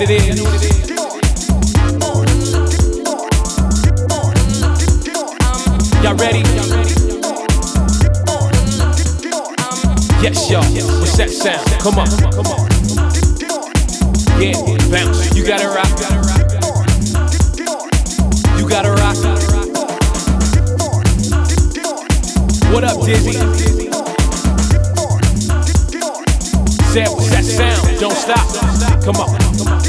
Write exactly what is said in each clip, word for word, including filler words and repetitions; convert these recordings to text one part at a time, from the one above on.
it is. Y'all ready? Yes, y'all. What's that sound? Come on. Yeah, bounce. You gotta rock. You gotta rock. What up, Dizzy? Say, what's that sound? Don't stop. Come on.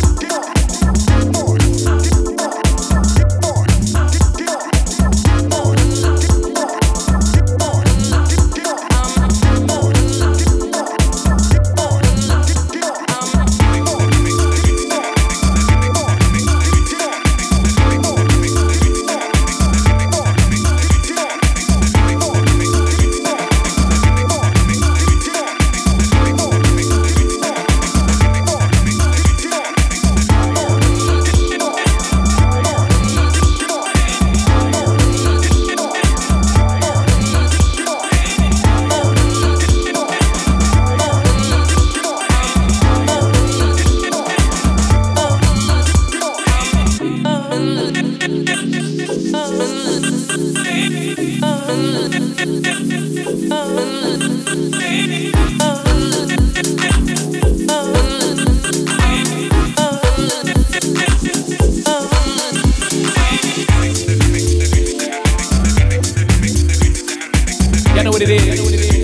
Y'all know what it is.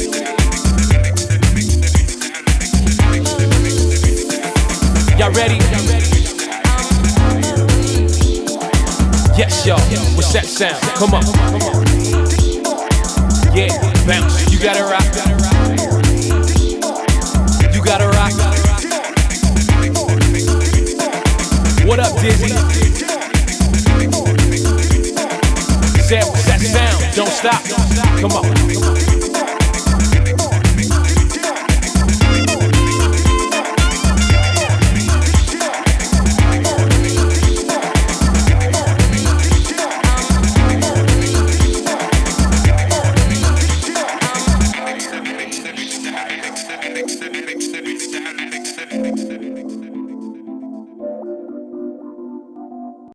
Y'all ready? Yes, y'all. What's that sound? Come on. Yeah, bounce. You gotta rock.